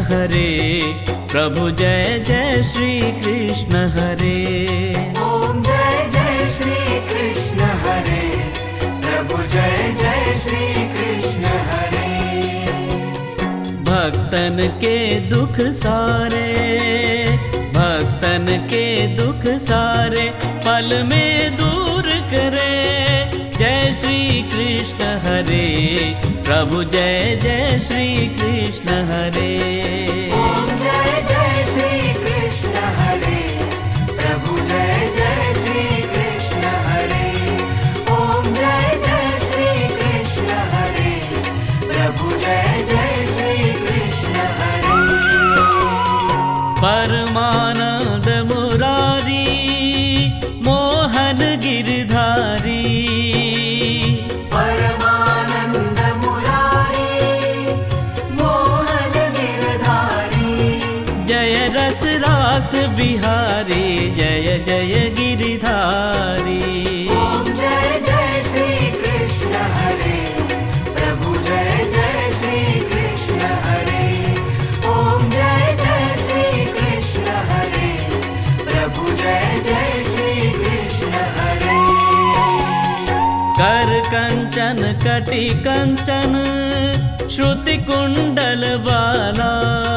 हरे, प्रभु जय जय श्री कृष्ण हरे। ओम जय जय श्री कृष्ण हरे, प्रभु जय जय श्री कृष्ण हरे। भक्तन के दुख सारे, भक्तन के दुख सारे पल में दूर करे, जय श्री कृष्ण हरे, प्रभु जय जय श्री कृष्ण हरे। ओम जय जय श्री कृष्ण हरे, प्रभु जय जय श्री कृष्ण हरे। ओम जय जय श्री कृष्ण हरे, प्रभु जय जय श्री कृष्ण हरे। परमानंद मुरारी, मोहन गिरधारी, परमानंद मुरारी, मोहन गिरधारी। जय रस रास बिहारी, जय जय गिरधारी। ओम जय जय श्री कृष्ण हरे, प्रभु जय जय श्री कृष्ण हरे। ओम जय जय श्री कृष्ण हरे, प्रभु जय जय श्री कृष्ण हरे। कर कंचन कटि कंचन, श्रुति कुंडल बाला,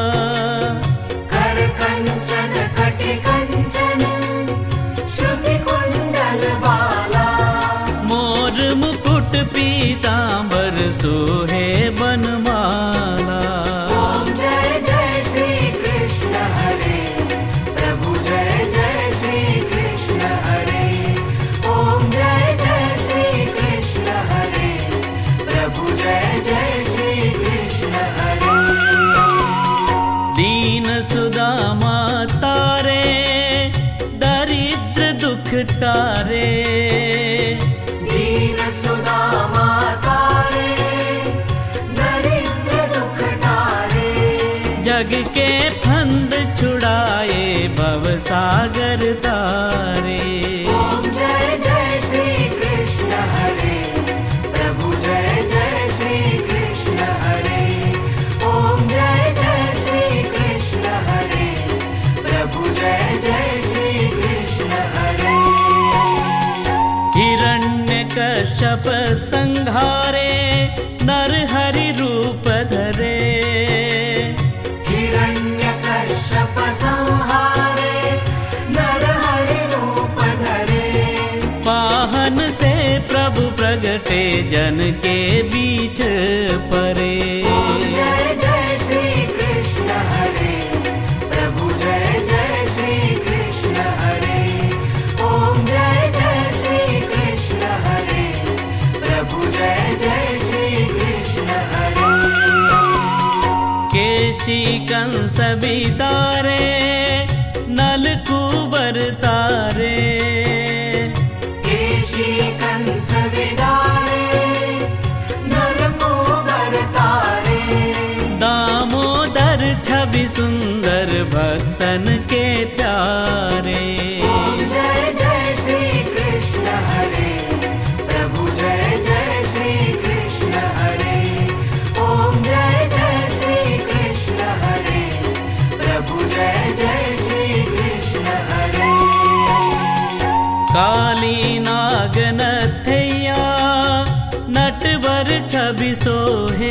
कर कंचन कटि कंचन, श्रुति कुंडल बाला। मोर मुकुट पीतांबर सोहे बनमाला। ओम जय जय श्री कृष्ण हरे, प्रभु जय जय श्री कृष्ण हरे। ओम जय जय श्री कृष्ण हरे, प्रभु जय जय श्री कृष्ण हरे। दीन सुदामा तारे, दरिद्र दुख टारे, दीन सुदामा तारे, दरिद्र दुख टारे। जग के फंद छुड़ाए, भव सागर तारे। ओम जय जय श्री कृष्ण हरे, प्रभु जय जय श्री कृष्ण हरे। ओम जय जय श्री कृष्ण हरे, प्रभु जय जय श्री कृष्ण हरे। हिरण्यकश्यप संहारे, नर हरि रूप धरे, हिरण्यकश्यप संहारे, नर हरि रूप धरे। वाहन से प्रभु प्रगटे, जन के बीच परे। ओम जय जय श्री कृष्ण हरे, प्रभु जय जय श्री कृष्ण हरे। ओम जय जय श्री कृष्ण हरे, प्रभु जय जय श्री कृष्ण हरे। केशी कंस बिदारे, नल कुबर तारे, केशी कंस विदारे, नर को बरतारे। दामोदर छवि सुंदर, भक्तन के प्यारे। ओम जय जय श्री कृष्ण हरे, प्रभु जय जय श्री कृष्ण हरे। ओम जय जय श्री कृष्ण हरे, प्रभु जय जय श्री कृष्ण हरे। काली नागनथैया, नटवर छवि सोहे,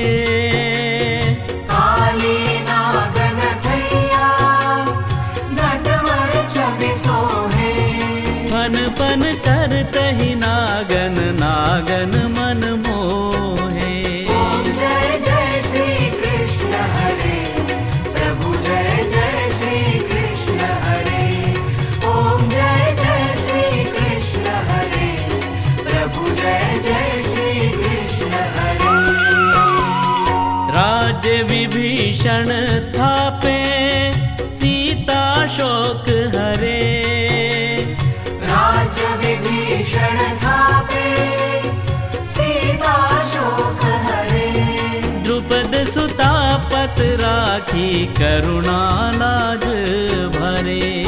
काली नागन थैया, नटवर छवि सोहे। फन फन करतहि नागन, नागन मन मोहे। ओम जय जय श्री कृष्ण हरे, प्रभु जय जय श्री कृष्ण हरे। ओम जय जय श्री कृष्ण हरे, प्रभु जय जय श्री कृष्ण हरे। राज्य विभीषण थापे, सीता शोक हरे, राज्य विभीषण थापे, सीता शोक हरे। द्रुपद सुता पत राखी, करुणा लाज भरे।